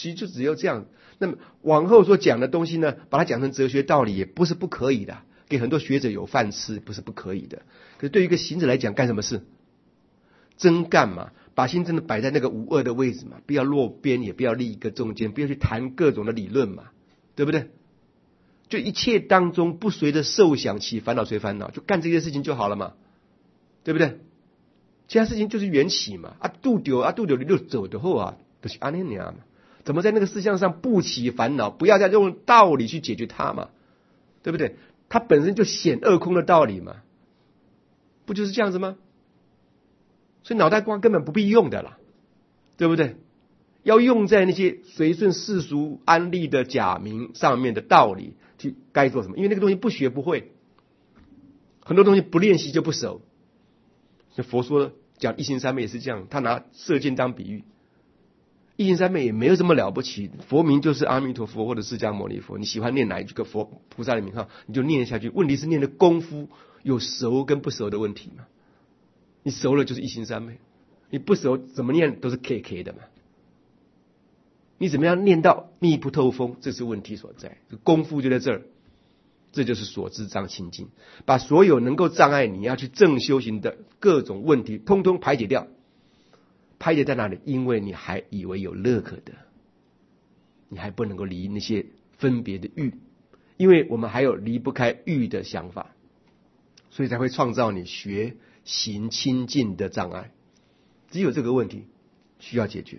其实就只有这样。那么往后所讲的东西呢，把它讲成哲学道理也不是不可以的，给很多学者有饭吃不是不可以的。可是对于一个行者来讲，干什么事？真干嘛？把心真的摆在那个无二的位置嘛，不要落边，也不要立一个中间，不要去谈各种的理论嘛，对不对？就一切当中不随着受想起烦恼随烦恼，就干这些事情就好了嘛，对不对？其他事情就是缘起嘛，度丢你就走的后啊，就是安尼嘛。怎么在那个事项上不起烦恼？不要再用道理去解决它嘛，对不对？它本身就显二空的道理嘛，不就是这样子吗？所以脑袋瓜根本不必用的啦，对不对？要用在那些随顺世俗安利的假名上面的道理去该做什么，因为那个东西不学不会，很多东西不练习就不熟。佛说讲一心三昧也是这样，他拿射箭当比喻，一心三昧也没有什么了不起，佛名就是阿弥陀佛或者释迦牟尼佛，你喜欢念哪一个佛菩萨的名号你就念下去，问题是念的功夫有熟跟不熟的问题嘛。你熟了就是一心三昧，你不熟怎么念都是 KK 的嘛。你怎么样念到密不透风，这是问题所在，功夫就在这儿。这就是所知障清净，把所有能够障碍你要去正修行的各种问题通通排解掉。排解在哪里？因为你还以为有乐可得，你还不能够离那些分别的欲，因为我们还有离不开欲的想法，所以才会创造你学行清净的障碍。只有这个问题需要解决。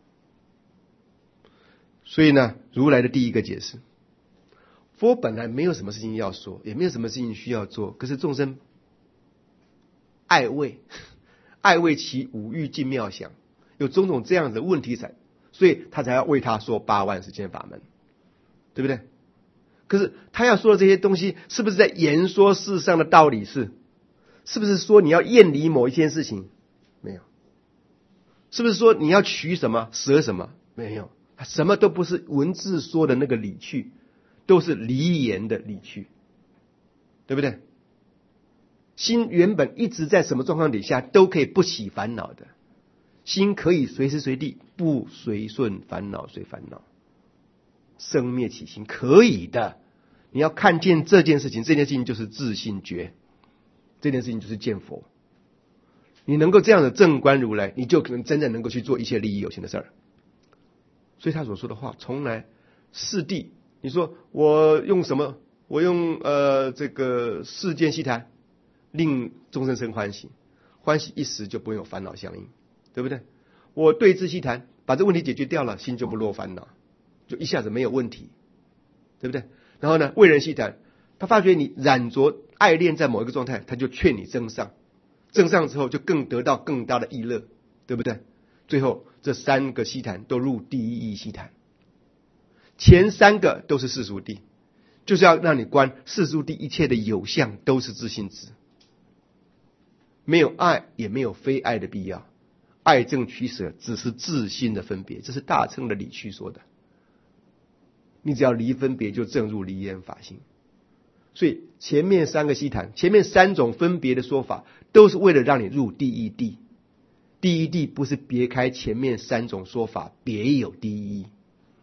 所以呢，如来的第一个解释，佛本来没有什么事情要说，也没有什么事情需要做，可是众生爱畏其五欲尽妙想，有种种这样的问题在，所以他才要为他说8万4千法门，对不对？可是他要说的这些东西，是不是在言说世上的道理？是不是说你要厌离某一件事情？没有。是不是说你要取什么舍什么？没有。什么都不是文字说的那个理趣，都是离言的理趣，对不对？心原本一直在什么状况底下都可以不起烦恼的，心可以随时随地不随顺烦恼随烦恼，生灭起心可以的。你要看见这件事情，这件事情就是自性觉，这件事情就是见佛。你能够这样的正观如来，你就可能真正能够去做一切利益有情的事儿。所以他所说的话，从来四谛，你说我用什么？我用这个世间细谈，令众生生欢喜，欢喜一时就不会有烦恼相应，对不对？我对治细谈，把这问题解决掉了，心就不落烦恼，就一下子没有问题，对不对？然后呢，为人细谈，他发觉你染着爱恋在某一个状态，他就劝你增上，增上之后就更得到更大的意乐，对不对？最后这3个细谈都入第一义细谈，前3个都是世俗谛，就是要让你观世俗谛一切的有相都是自性执，没有爱也没有非爱的必要，爱憎取舍只是自性的分别，这是大乘的理趣说的。你只要离分别，就正入离言法性。所以前面3个细谈，前面3种分别的说法，都是为了让你入第一谛。第一谛不是别开前面3种说法，别有第一义，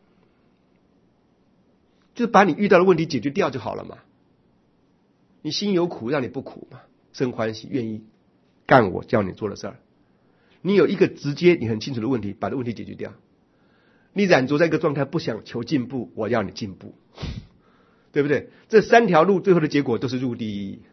就是把你遇到的问题解决掉就好了嘛。你心有苦，让你不苦嘛，生欢喜，愿意干我叫你做的事儿。你有一个直接你很清楚的问题，把这问题解决掉。你染着在一个状态，不想求进步，我要你进步，对不对？这3条路最后的结果都是入第一义。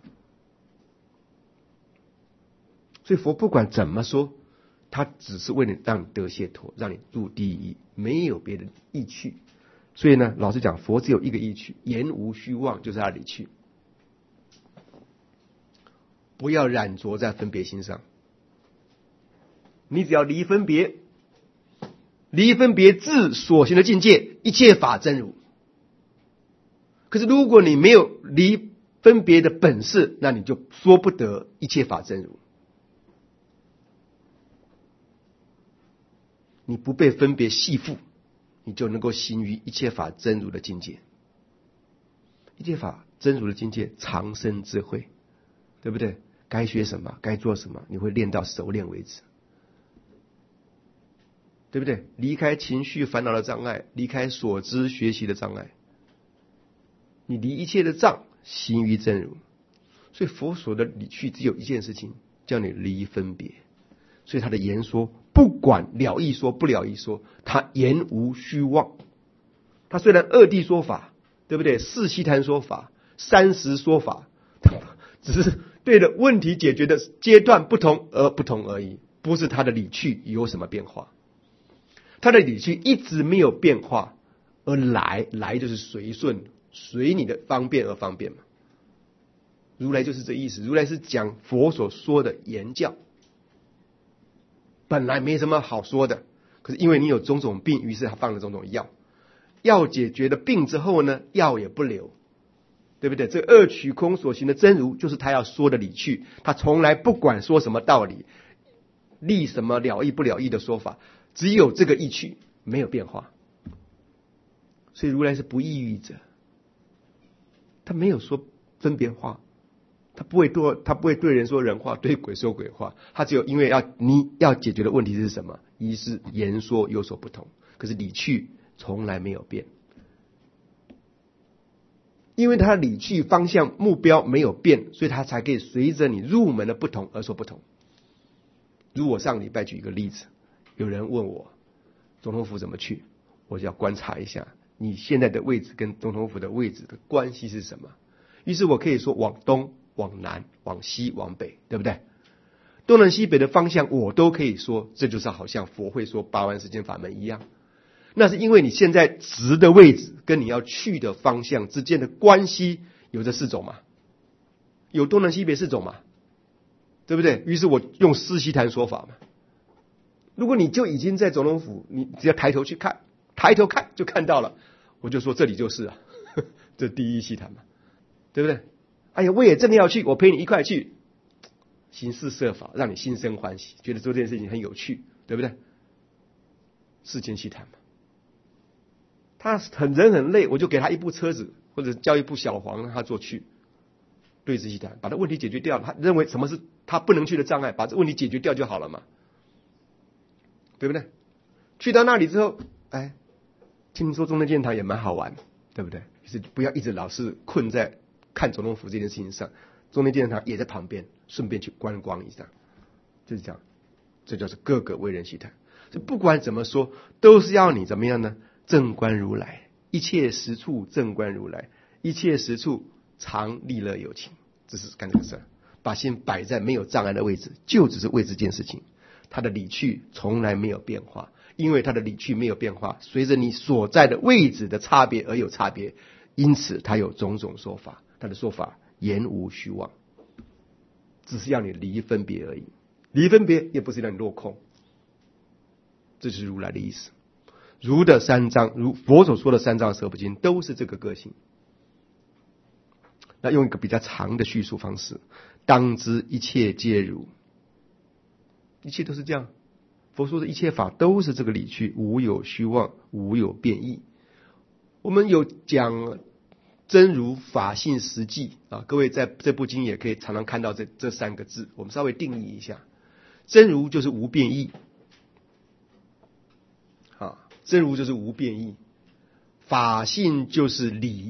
所以佛不管怎么说，他只是为了让你得解脱，让你入第一义，没有别的意趣。所以呢，老实讲，佛只有一个意趣，言无虚妄，就是他的理趣。不要染着在分别心上，你只要离分别，离分别自所行的境界，一切法真如。可是如果你没有离分别的本事，那你就说不得一切法真如。你不被分别系缚，你就能够行于一切法真如的境界。一切法真如的境界，长生智慧，对不对？该学什么，该做什么，你会练到熟练为止，对对不对？离开情绪烦恼的障碍，离开所知学习的障碍，你离一切的障，行于真如。所以佛所的理趣只有一件事情，叫你离分别。所以他的言说，不管了义说不了义说，他言无虚妄。他虽然二谛说法，对不对？四悉檀说法，三十说法，只是对的问题解决的阶段不同而已，不是他的理趣有什么变化。他的理趣一直没有变化，而来就是随顺，随你的方便而方便嘛。如来就是这意思，如来是讲佛所说的言教，本来没什么好说的，可是因为你有种种病，于是他放了种种药，药解决了病之后呢，药也不留，对不对？这二取空所行的真如，就是他要说的理趣，他从来不管说什么道理，立什么了义不了义的说法，只有这个义趣，没有变化。所以如来是不异喻者，他没有说分别话，他不会对人说人话，对鬼说鬼话，他只有因为你要解决的问题是什么，一是言说有所不同，可是理趣从来没有变，因为他的理趣方向目标没有变，所以他才可以随着你入门的不同而说不同。如我上礼拜举一个例子，有人问我总统府怎么去，我就要观察一下你现在的位置跟总统府的位置的关系是什么，于是我可以说往东往南往西往北，对不对？东南西北的方向我都可以说，这就是好像佛会说八万世间法门一样。那是因为你现在值的位置跟你要去的方向之间的关系有这四种嘛，有东南西北四种嘛，对不对？于是我用四悉檀说法嘛。如果你就已经在总统府，你只要抬头去看，抬头看就看到了，我就说这里就是啊，这第一悉檀嘛，对不对？哎呀，我也真的要去，我陪你一块去，行事设法让你心生欢喜，觉得做这件事情很有趣，对不对？世间悉檀嘛。他人很累，我就给他一部车子，或者叫一部小黄让他坐去，对治悉檀，把他问题解决掉了。他认为什么是他不能去的障碍，把这问题解决掉就好了嘛，对不对？去到那里之后，哎，听说中正纪念堂也蛮好玩，对不对？就是不要一直老是困在看总统府这件事情上，中正纪念堂也在旁边，顺便去观光一下，就是这样。这就是各个为人悉檀。所以不管怎么说，都是要你怎么样呢？正观如来，一切实处正观如来，一切实处常利乐有情，这是干这个事儿，把心摆在没有障碍的位置，就只是为这件事情。他的理趣从来没有变化，因为他的理趣没有变化，随着你所在的位置的差别而有差别，因此他有种种说法，他的说法言无虚妄，只是要你离分别而已，离分别也不是让你落空，这是如来的意思。如的三藏，如佛所说的三藏十二部经都是这个个性。那用一个比较长的叙述方式，当知一切皆如，一切都是这样。佛说的一切法都是这个理趣，无有虚妄，无有变异。我们有讲真如法性实际啊，各位在这部经也可以常常看到这三个字，我们稍微定义一下。真如就是无变异，真如就是无变异，法性就是理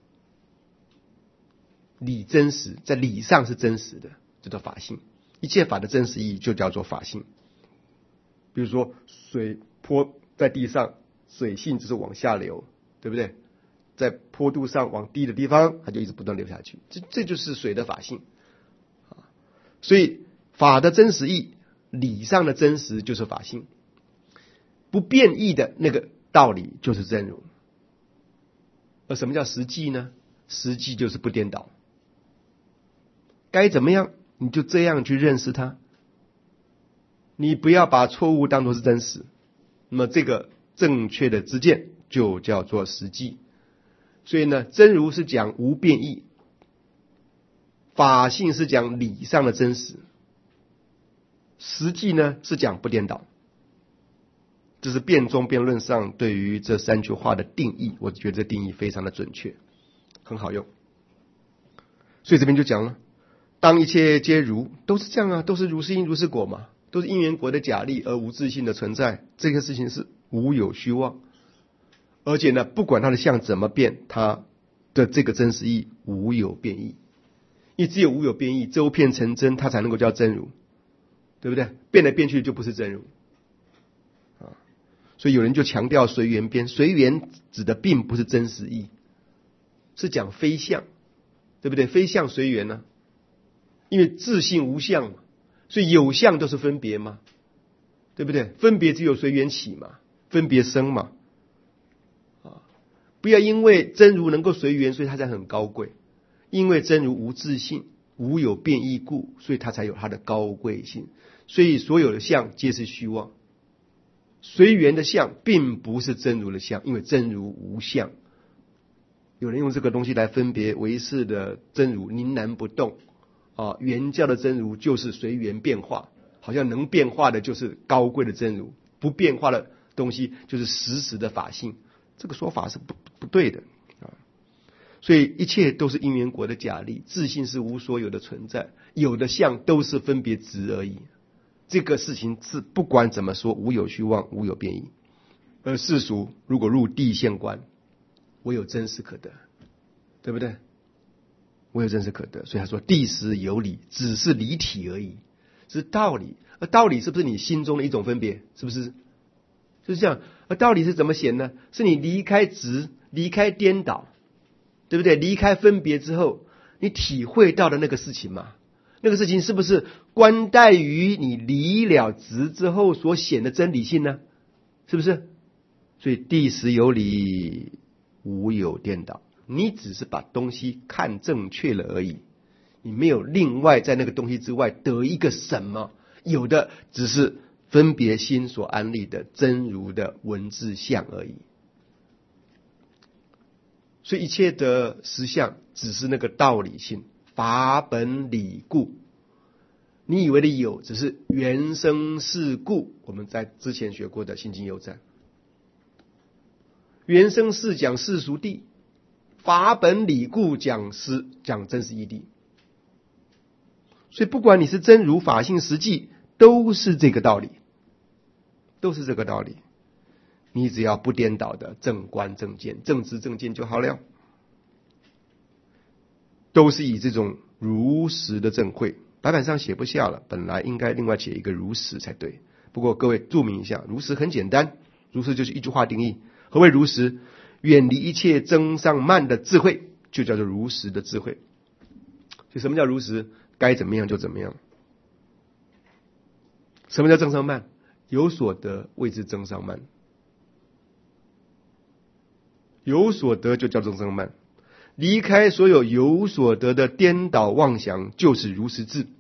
真实，在理上是真实的，这叫法性。一切法的真实意义就叫做法性。比如说水泼在地上，水性就是往下流，对不对？在坡度上往低的地方，它就一直不断流下去，这就是水的法性。所以法的真实意，理上的真实就是法性。不变异的那个道理就是真如。而什么叫实际呢？实际就是不颠倒。该怎么样你就这样去认识它，你不要把错误当作是真实，那么这个正确的知见就叫做实际。所以呢，真如是讲无变异，法性是讲理上的真实，实际呢是讲不颠倒。这是辩中辩论上对于这三句话的定义，我觉得这定义非常的准确，很好用。所以这边就讲了，当一切皆如，都是这样啊，都是如是因如是果嘛， 都是因缘果的假立而无自性的存在，这个事情是无有虚妄。而且呢，不管它的相怎么变，它的这个真实义无有变异，因为只有无有变异，周遍成真，它才能够叫真如，对不对？变来变去就不是真如啊。所以有人就强调随缘边，随缘指的并不是真实义，是讲非相，对不对？非相随缘呢，因为自性无相嘛，所以有相都是分别嘛，对不对？分别只有随缘起嘛，分别生嘛。不要因为真如能够随缘，所以它才很高贵。因为真如无自性，无有变异故，所以它才有它的高贵性。所以所有的相皆是虚妄。随缘的相并不是真如的相，因为真如无相。有人用这个东西来分别唯识的真如凝然不动啊，原教的真如就是随缘变化，好像能变化的就是高贵的真如，不变化的东西就是实时的法性。这个说法是不对的啊！所以一切都是因缘果的假立，自性是无所有的存在，有的相都是分别执而已。这个事情是不管怎么说，无有虚妄，无有变异。而世俗如果入地现观，唯有真实可得，对不对？唯有真实可得，所以他说地实有理，只是理体而已，是道理。而道理是不是你心中的一种分别？是不是？就是这样。而道理是怎么显呢？是你离开执，离开颠倒，对不对？离开分别之后，你体会到的那个事情嘛，那个事情是不是观待于你离了执之后所显的真理性呢？是不是？所以地实有理，无有颠倒。你只是把东西看正确了而已，你没有另外在那个东西之外得一个什么，有的只是分别心所安立的真如的文字相而已。所以一切的实相只是那个道理性，法本理故。你以为的有只是原生事故，我们在之前学过的心经有赞。原生事讲世俗谛，法本理故讲真实义谛。所以不管你是真如法性实际，都是这个道理，都是这个道理。你只要不颠倒的正观正见、正知正见就好了，都是以这种如实的正慧。白板上写不下了，本来应该另外写一个如实才对。不过各位注明一下，如实很简单，如实就是一句话定义。何谓如实？远离一切增上慢的智慧，就叫做如实的智慧。所以什么叫如实？该怎么样就怎么样。什么叫增上慢？有所得谓之增上慢，有所得就叫增上慢。离开所有有所得的颠倒妄想，就是如实智，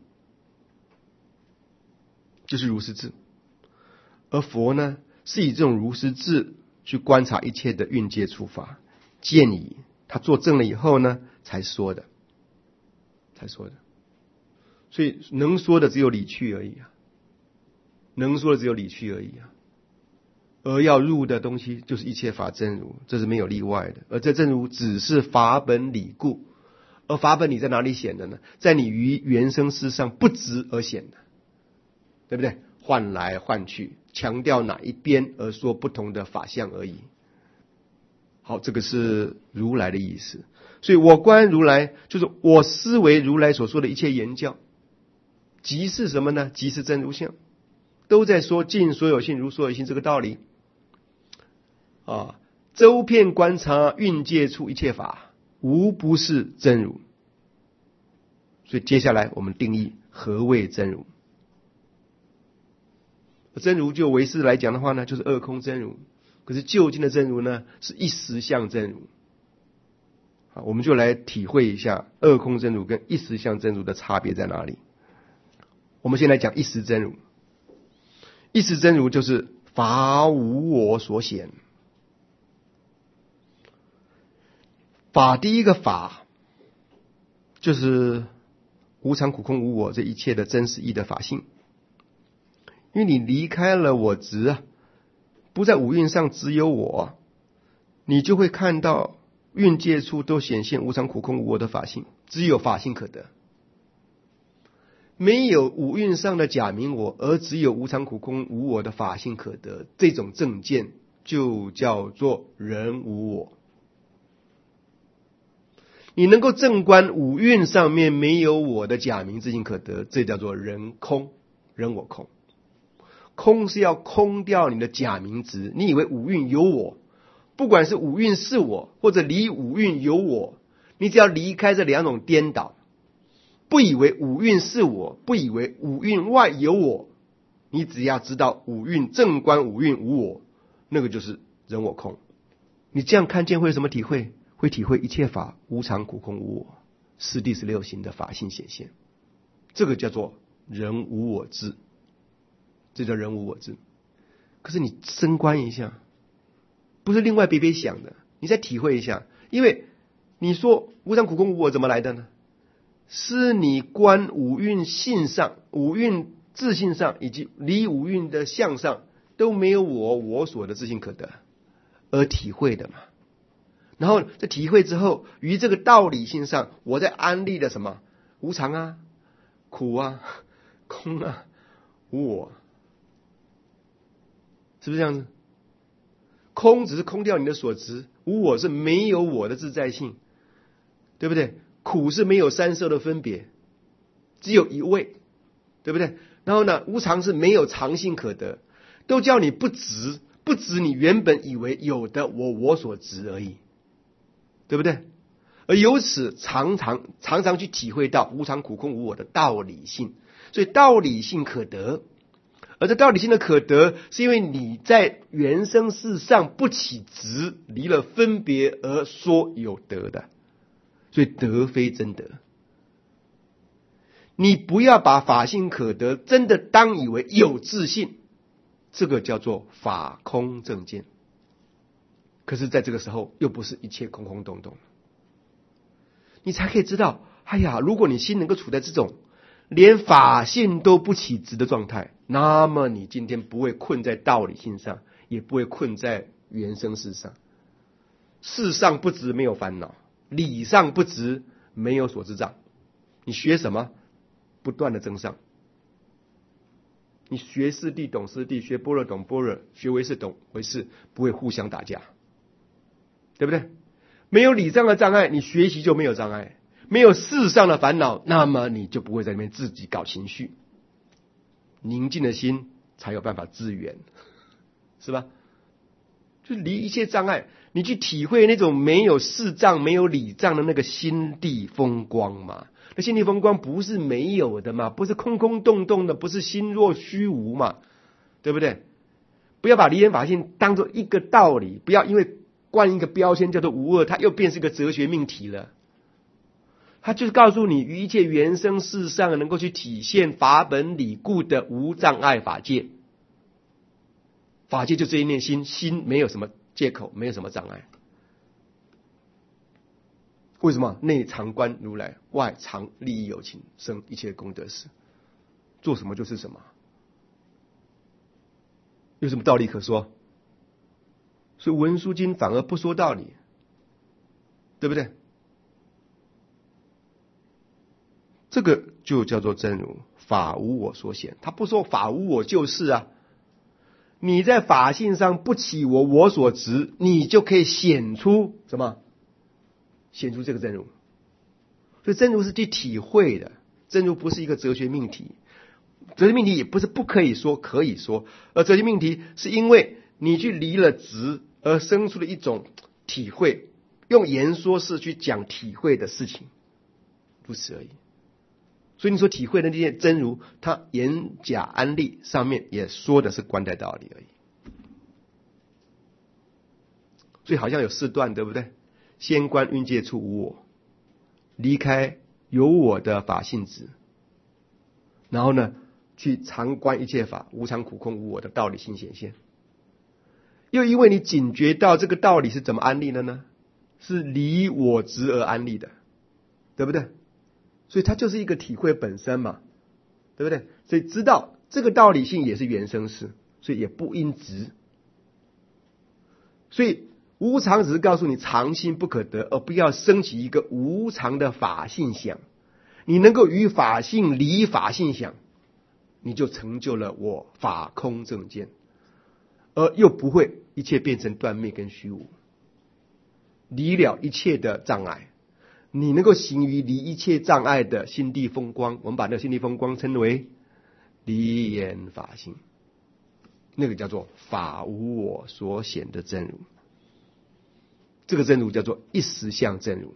就是如实智。而佛呢，是以这种如实智去观察一切的蕴界处法，见以他做证了以后呢，才说的。所以能说的只有理趣而已啊，能说的只有理趣而已啊。而要入的东西就是一切法真如，这是没有例外的。而这真如只是法本理故，而法本理在哪里显的呢？在你于原生事上不执而显的，对不对？换来换去，强调哪一边而说不同的法相而已。好，这个是如来的意思。所以我观如来，就是我思维如来所说的一切言教，即是什么呢？即是真如相，都在说尽所有性如所有性这个道理啊。周遍观察蕴界处一切法，无不是真如。所以接下来我们定义何谓真如。真如就唯识来讲的话呢，就是二空真如。可是究竟的真如呢，是一实相真如。好，我们就来体会一下二空真如跟一实相真如的差别在哪里。我们先来讲一实真如。一实真如就是法无我所显。法第一个法就是无常苦空无我这一切的真实义的法性。因为你离开了我执啊，不在五蕴上只有我，你就会看到蕴界处都显现无常苦空无我的法性，只有法性可得。 没有五蕴上的假名我，而只有无常苦空无我的法性可得，这种正见就叫做人无我。你能够正观五蕴上面没有我的假名自性可得，这叫做人空，人我空。空是要空掉你的假名执，你以为五蕴有我，不管是五蕴是我，或者离五蕴有我，你只要离开这两种颠倒，不以为五蕴是我，不以为五蕴外有我，你只要知道五蕴正观五蕴无我，那个就是人我空。你这样看见会有什么体会？会体会一切法无常苦空无我，是第16行的法性显现，这个叫做人无我智，这叫人无我智。可是你深观一下，不是另外别别想的，你再体会一下。因为你说无常苦空无我怎么来的呢？是你观五蕴性上、五蕴自性上以及离五蕴的相上都没有我所的自性可得而体会的嘛。然后在体会之后，于这个道理性上，我在安立的什么无常啊、苦啊、空啊、无我，是不是这样子？空只是空掉你的所执，无我是没有我的自在性，对不对？苦是没有三色的分别，只有一味，对不对？然后呢，无常是没有常性可得，都叫你不执，不执你原本以为有的我所执而已，对不对？而由此常常去体会到无常苦空无我的道理性，所以道理性可得。而这道理性的可得，是因为你在原生世上不起执，离了分别而说有得的，所以得非真得。你不要把法性可得真的当以为有自性，这个叫做法空正见。可是在这个时候又不是一切空空洞洞，你才可以知道，哎呀，如果你心能够处在这种连法性都不起执的状态，那么你今天不会困在道理性上，也不会困在原生世上。事上不执没有烦恼，理上不执没有所知障。你学什么？不断的增上。你学四谛懂四谛，学般若懂般若，学唯识懂唯识，不会互相打架，对不对？没有理上的障碍，你学习就没有障碍；没有事上的烦恼，那么你就不会在那边自己搞情绪。宁静的心才有办法自圆，是吧？就离一切障碍，你去体会那种没有事障、没有理障的那个心地风光嘛。那心地风光不是没有的嘛，不是空空洞洞的，不是心若虚无嘛，对不对？不要把离言法性当作一个道理，不要因为冠一个标签叫做无二，它又变成一个哲学命题了。它就是告诉你，于一切原生世上能够去体现法本理故的无障碍法界。法界就这一念心，心没有什么借口，没有什么障碍。为什么？内常观如来，外常利益有情，生一切功德事。做什么就是什么，有什么道理可说？所以文殊经反而不说道理，对不对？这个就叫做真如，法无我所显。他不说法无我就是啊，你在法性上不起我所执，你就可以显出什么？显出这个真如。所以真如是去体会的，真如不是一个哲学命题，哲学命题也不是不可以说，可以说，而哲学命题是因为你去离了执而生出了一种体会，用言说式去讲体会的事情，如此而已。所以你所体会的那些真如，它言假安立上面也说的是观待道理而已。所以好像有四段，对不对？先观蕴界处无我，离开有我的法性执，然后呢，去常观一切法无常苦空无我的道理性显现。又因为你警觉到这个道理是怎么安立的呢？是离我执而安立的，对不对？所以它就是一个体会本身嘛，对不对？所以知道这个道理性也是原生事，所以也不因执。所以无常只是告诉你常性不可得，而不要升起一个无常的法性想。 你能够与法性离法性想，你就成就了我法空正见，而又不会一切变成断灭跟虚无，离了一切的障碍。你能够行于离一切障碍的心地风光，我们把那个心地风光称为离言法性，那个叫做法无我所显的真如。这个真如叫做一实相真如。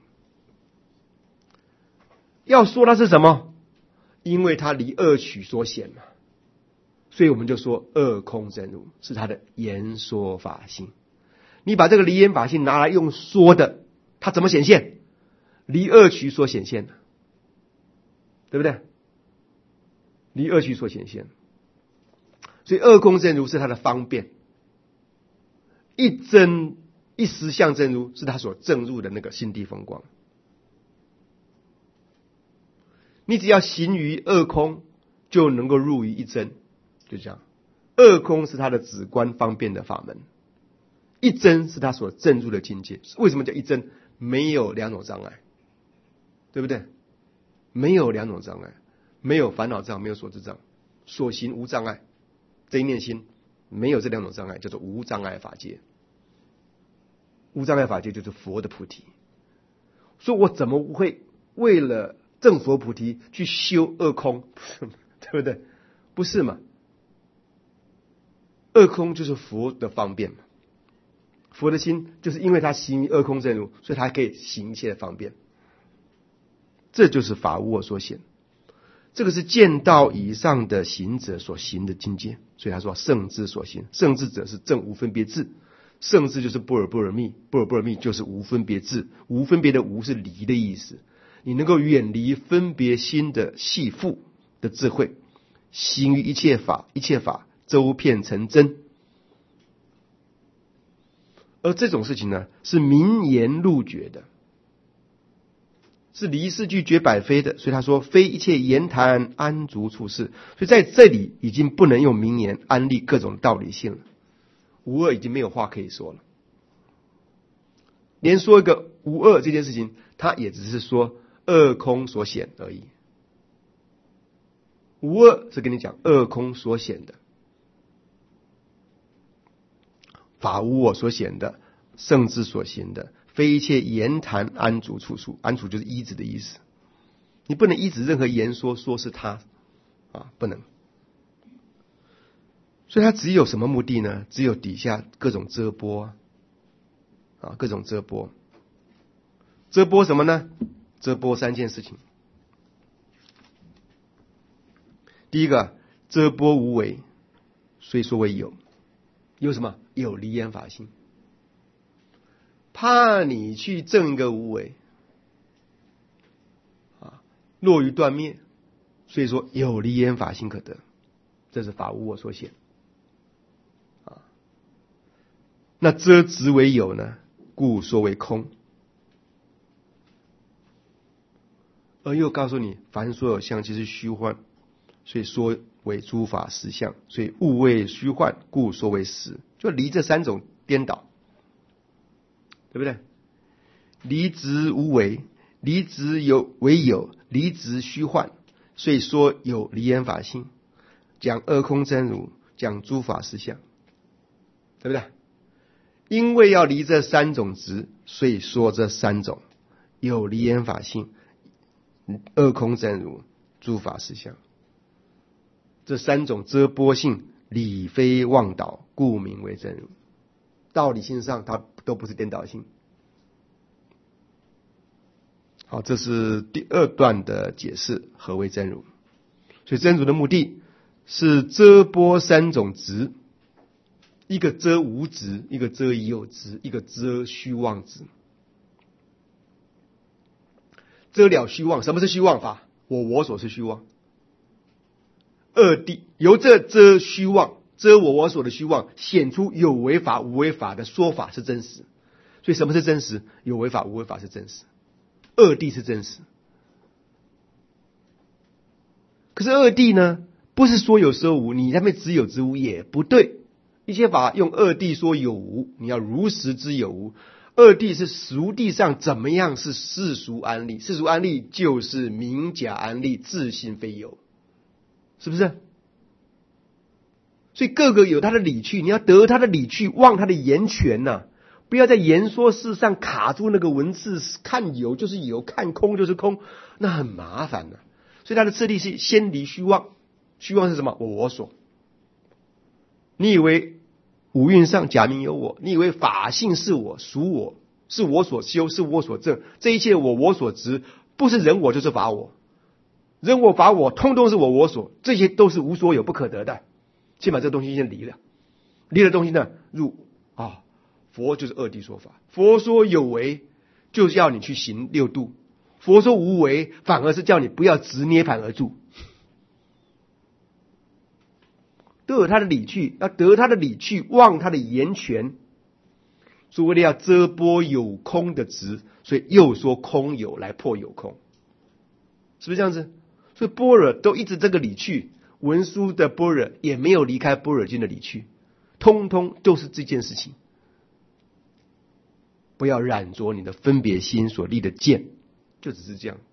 要说它是什么？因为它离二取所显嘛，所以我们就说二空真如是它的言说法性。你把这个离言法性拿来用说的，它怎么显现？离二取所显现的，对不对？离二取所显现，所以二空真如是它的方便，一实相真如是它所证入的那个心地风光。你只要行于二空，就能够入于一真，就这样。二空是它的止观方便的法门，一真是它所证入的境界。为什么叫一真？没有两种障碍，对不对？没有两种障碍，没有烦恼障，没有所知障，所行无障碍。这一念心没有这两种障碍，叫做无障碍法界。无障碍法界就是佛的菩提。所以我怎么会为了证佛菩提去修二空？对不对？不是嘛？二空就是佛的方便嘛。佛的心就是因为他行于二空真如，所以他可以行一切的方便。这就是法无我所显，这个是见道以上的行者所行的境界。所以他说圣智所行，圣智者是证无分别智，圣智就是般若波罗蜜，般若波罗蜜就是无分别智，无分别的无是离的意思。你能够远离分别心的系缚的智慧，行于一切法，一切法周遍成真。而这种事情呢，是明言入觉的，是离世俱绝百非的。所以他说非一切言谈安足处事，所以在这里已经不能用名言安立各种道理性了，无二已经没有话可以说了。连说一个无二这件事情，他也只是说二空所显而已。无二是跟你讲二空所显的，法无我所显的，圣智所行的，非一切言谈安足处处。安足就是依止的意思，你不能依止任何言说说是他啊，不能。所以它只有什么目的呢？只有底下各种遮波啊，各种遮波。遮波什么呢？遮波三件事情。第一个，遮波无为，所以说为有。有什么？有离言法性。怕你去证一个无为啊，落于断灭，所以说有离言法性可得，这是法无我所显啊。那遮执为有呢，故说为空。而又告诉你，凡所有相即是虚幻，所以说为诸法实相，所以物为虚幻，故说为实。就离这三种颠倒，对不对？离执无为，离执有为有，离执虚幻，所以说有离言法性，讲二空真如，讲诸法实相，对不对？因为要离这三种执，所以说这三种有离言法性，二空真如，诸法实相。这三种遮波性理非妄导，故名为真如。道理性上它都不是颠倒性。好，这是第二段的解释，何为真如。所以真如的目的是遮波三种执，一个遮无执，一个遮已有执，一个遮虚妄执。遮了虚妄。什么是虚妄法？我所是虚妄。二谛由这遮虚妄，遮我所的虚妄，显出有为法无为法的说法是真实。所以什么是真实？有为法无为法是真实，二谛是真实。可是二谛呢，不是说有说无，你那边只有之无也不对。一切法用二谛说有无，你要如实知有无， 二谛是俗谛上怎么样是世俗安立，世俗安立就是名假安立，自性非有，是不是？所以各个有它的理趣，你要得它的理趣，忘它的言权呐，不要在言说事上卡住那个文字，看有就是有，看空就是空，那很麻烦的。所以它的次第是先离虚妄，虚妄是什么？我所。你以为五蕴上假名有我，你以为法性是我属我，是我所修，是我所证，这一切我所执，不是人我就是法我，人我法我通通是我所，这些都是无所有不可得的。先把这个东西先离了，离了东西呢，入佛就是二谛说法。佛说有为，就是要你去行六度；佛说无为，反而是叫你不要执涅槃而住。都有他的理趣，要得他的理趣，忘他的言权。所以为了要遮波有空的执，所以又说空有来破有空，是不是这样子？所以般若都一直这个理趣。文殊的般若也没有离开般若经的理趣，通通都是这件事情。不要染着你的分别心所立的见，就只是这样。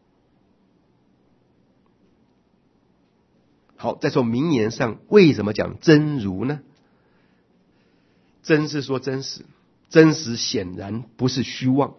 好，再从名言上为什么讲真如呢？真是说真实，真实显然不是虚妄，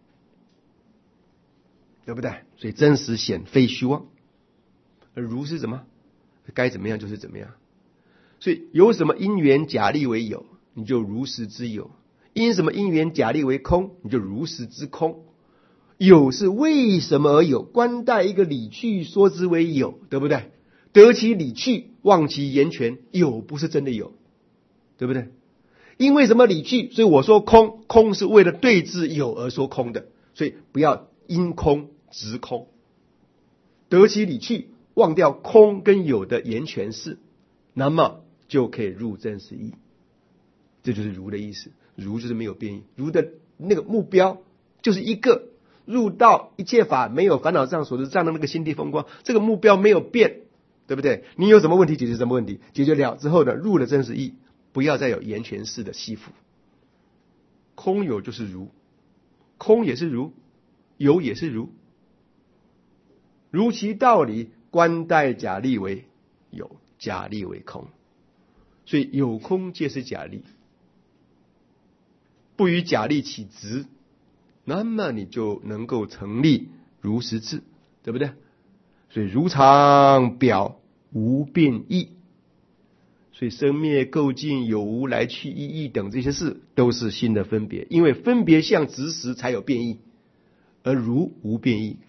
对不对？所以真实显非虚妄，而如是什么？该怎么样就是怎么样。所以有什么因缘假立为有，你就如实之有；因什么因缘假立为空，你就如实之空。有是为什么而有？观待一个理趣，说之为有，对不对？得其理趣，忘其言权，有不是真的有，对不对？因为什么理趣，所以我说空，空是为了对治有而说空的，所以不要因空执空，得其理趣，忘掉空跟有的言权事，那么就可以入真实义。这就是如的意思。如就是没有变异，如的那个目标就是一个入到一切法没有烦恼障所得障的那个心地风光，这个目标没有变，对不对？你有什么问题解决什么问题，解决了之后呢，入了真实义，不要再有言权式的系缚。空有就是如，空也是如，有也是如，如其道理，观待假立为有，假立为空。所以有空皆是假立，不与假立起执，那么你就能够成立如实智，对不对？所以如常表无变异，所以生灭构境有无来去意义等这些事都是新的分别，因为分别相执时才有变异，而如无变异。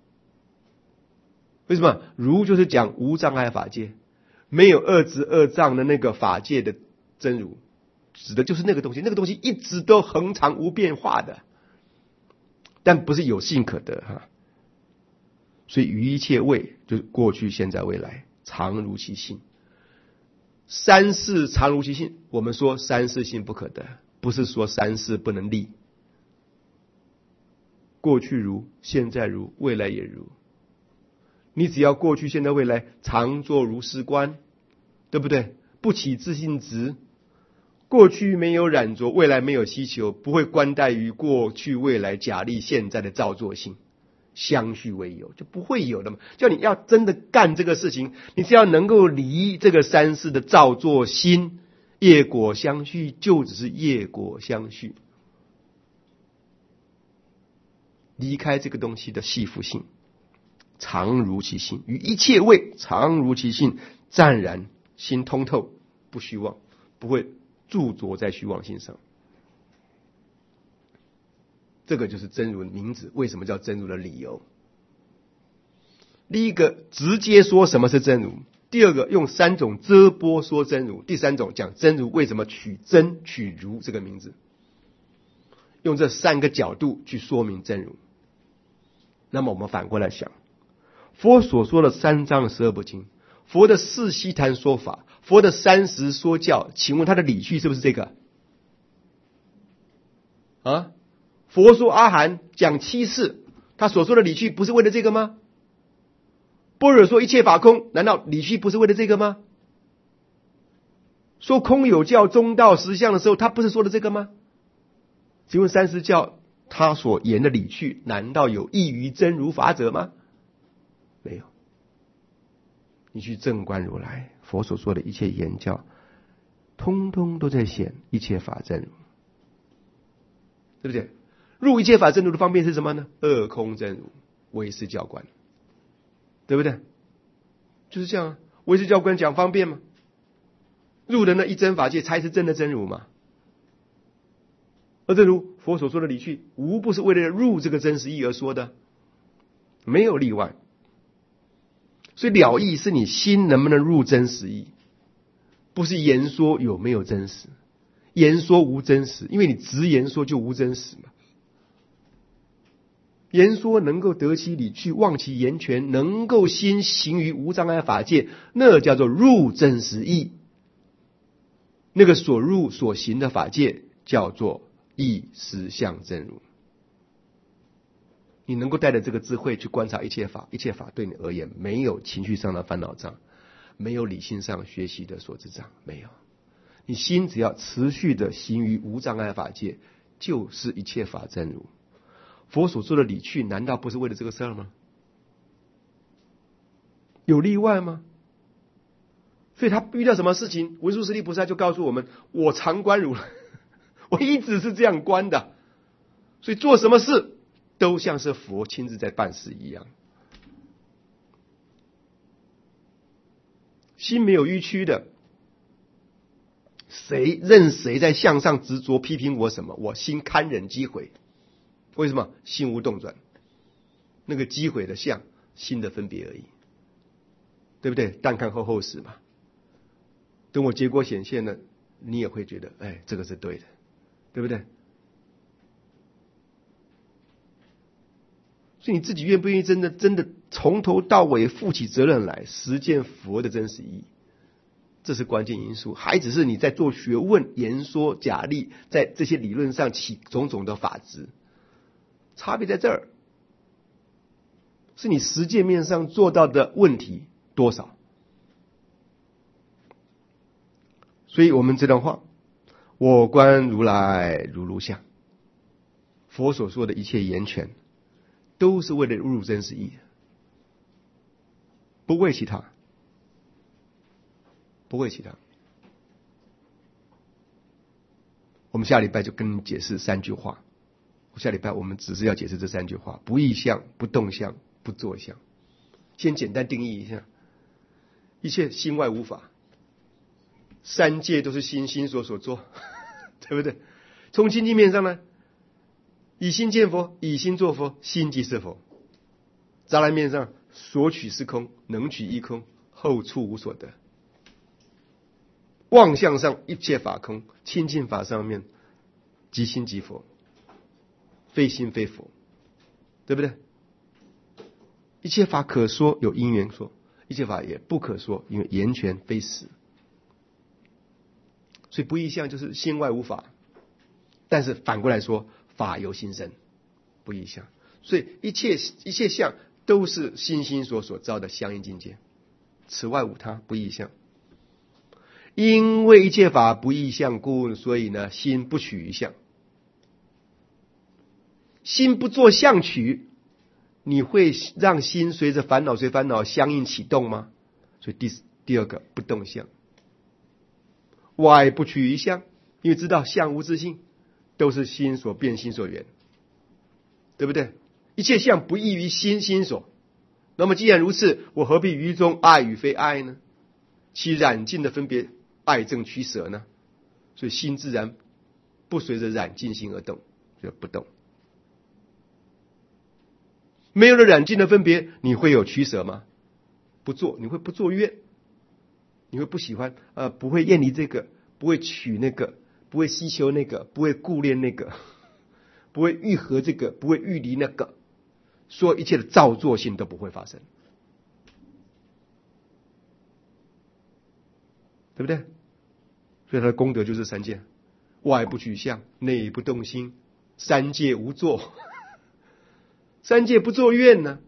为什么？如就是讲无障碍法界，没有二执二障的那个法界的真如，指的就是那个东西，那个东西一直都恒常无变化的，但不是有性可得哈。所以于一切位就是过去现在未来常如其性，三世常如其性。我们说三世性不可得，不是说三世不能立，过去如，现在如，未来也如。你只要过去现在未来常作如是观，对不对？不起自性执，过去没有染着，未来没有希求，不会观待于过去未来假立现在的造作性，相续为有，就不会有的嘛。叫你要真的干这个事情，你只要能够离这个三世的造作心，业果相续就只是业果相续，离开这个东西的系缚性，常如其性，于一切位常如其性，湛然心通透，不虚妄，不会驻着在虚妄性上。这个就是真如的名字，为什么叫真如的理由。第一个直接说什么是真如，第二个用三种遮波说真如，第三种讲真如为什么取真取如这个名字，用这三个角度去说明真如。那么我们反过来想，佛所说的三藏十二部经，佛的四悉檀说法，佛的30说教，请问他的理趣是不是这个啊？佛说阿含讲7世，他所说的理趣不是为了这个吗？般若说一切法空，难道理趣不是为了这个吗？说空有教中道实相的时候，他不是说的这个吗？ 请问三十教他所言的理趣，难道有异于真如法者吗？没有。你去正观如来，佛所说的一切言教，通通都在显一切法真如，对不对？入一切法真如的方便是什么呢？二空真如，唯识教观，对不对？就是这样啊。唯识教观讲方便吗？入的那一真法界才是真的真如嘛。而正如佛所说的理趣，无不是为了入这个真实义而说的，没有例外。所以了义是你心能不能入真实义，不是言说有没有真实。言说无真实，因为你直言说就无真实嘛。言说能够得其理趣，忘其言权，能够心行于无障碍法界，那叫做入真实义。那个所入所行的法界叫做义实相真如。你能够带着这个智慧去观察一切法，一切法对你而言没有情绪上的烦恼障，没有理性上学习的所知障，没有。你心只要持续的行于无障碍法界，就是一切法真如。佛所说的理趣，难道不是为了这个事儿吗？有例外吗？所以他遇到什么事情，文殊师利菩萨就告诉我们：我常观如来，我一直是这样观的。所以做什么事都像是佛亲自在办事一样，心没有迂曲的。任谁在向上执着批评我什么，我心堪忍击毁。为什么？心无动转，那个击毁的相，心的分别而已，对不对？但看后后事嘛。等我结果显现了，你也会觉得，哎，这个是对的，对不对？所以你自己愿不愿意真的从头到尾负起责任来实践佛的真实意义，这是关键因素。还只是你在做学问、言说、假立，在这些理论上起种种的法执，差别在这儿，是你实践面上做到的问题多少。所以我们这段话，我观如来如如相，佛所说的一切言权，都是为了入真实义，不为其他，不为其他。我们下礼拜就跟你解释3句话。下礼拜我们只是要解释这3句话：不异相、不动相、不作相。先简单定义一下，一切心外无法，三界都是心所做，对不对？从经济面上呢，以心见佛，以心作佛，心即是佛。杂来面上，所取是空，能取一空，后处无所得。妄相上一切法空，清净法上面即心即佛，非心非佛，对不对？一切法可说有因缘说，一切法也不可说，因为言权非实。所以不异相就是心外无法，但是反过来说，法由心生，不异相。所以一切相都是心所造的相应境界，此外无他，不异相。因为一切法不异相故，所以呢，心不取于相。心不做相取，你会让心随着烦恼随烦恼相应启动吗？所以第二个不动相。外不取于相，因为知道相无自性，都是心所变心所缘，对不对？一切相不异于心所。那么既然如此，我何必于中爱与非爱呢？其染尽的分别爱憎取舍呢？所以心自然不随着染尽心而动，就不动。没有了染尽的分别，你会有取舍吗？不做，你会不做愿，你会不喜欢，不会厌离这个，不会取那个，不会希求那个，不会顾恋那个，不会愈合这个，不会愈离那个，所有一切的造作性都不会发生，对不对？所以他的功德就是3件：外不取相，内不动心，三界无作。三界不作愿呢？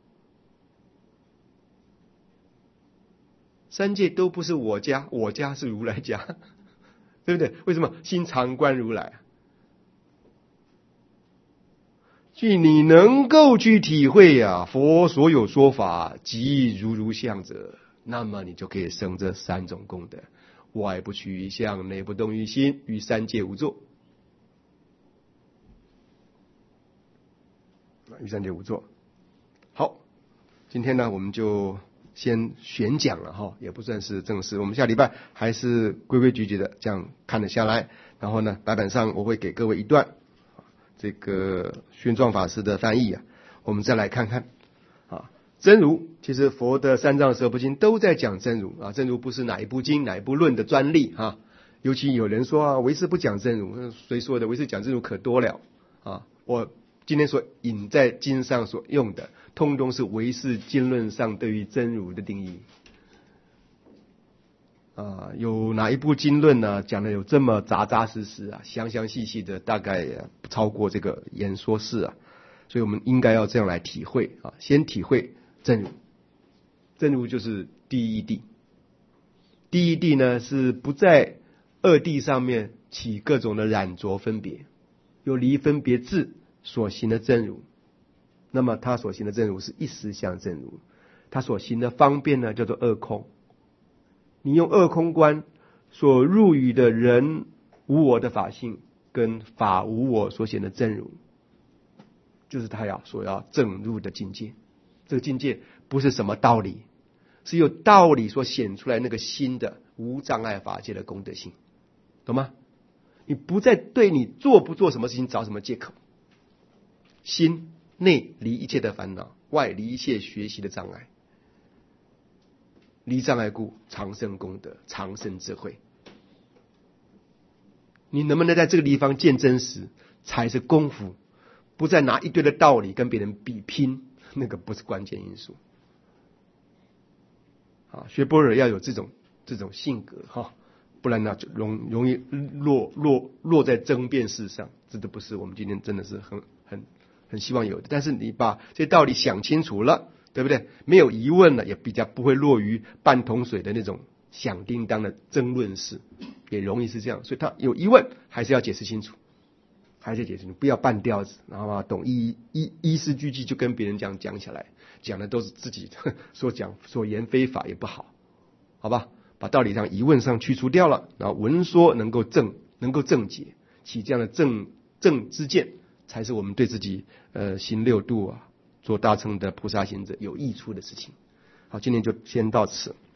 三界都不是我家，我家是如来家，对不对？为什么？心常观如来， 即你能够去体会佛所有说法即如相者，那么你就可以生这三种功德：外不取于相，内不动于心，于三界无作。于三界无作。好，今天呢我们就先选讲了也不算是正式。我们下礼拜还是规规矩矩的这样看得下来。然后呢，白板上我会给各位一段这个玄奘法师的翻译我们再来看看真如。其实佛的三藏十二部经都在讲真如真如不是哪一部经哪一部论的专利尤其有人说唯识不讲真如，谁说的？唯识讲真如可多了我今天所引在经上所用的，通通是唯识经论上对于真如的定义有哪一部经论呢讲的有这么扎扎实实详详细细的，大概不超过这个演说式所以我们应该要这样来体会先体会真如。真如就是第一谛，第一谛呢是不在二谛上面起各种的染着分别，由离分别智所行的真如。那么他所行的真如是一实相真如，他所行的方便呢叫做二空。你用二空观所入于的人无我的法性跟法无我所显的真如，就是他所要证入的境界。这个境界不是什么道理，是由道理所显出来那个新的无障碍法界的功德性，懂吗？你不再对你做不做什么事情找什么借口。心内离一切的烦恼，外离一切学习的障碍，离障碍故长生功德，长生智慧。你能不能在这个地方见真实才是功夫，不再拿一堆的道理跟别人比拼，那个不是关键因素学般若要有这种性格不然呢就容易落在争辩事上，这都不是我们今天真的是很希望有的。但是你把这些道理想清楚了，对不对？没有疑问了，也比较不会落于半桶水的那种响叮当的争论式，也容易是这样。所以他有疑问还是要解释清楚，不要半吊子，然后懂依思俱记就跟别人讲起来，讲的都是自己所言非法，也不好，好吧？把道理上疑问上去除掉了，然后文说能够正解，起这样的正知见，才是我们对自己行六度做大乘的菩萨行者有益处的事情。好，今天就先到此。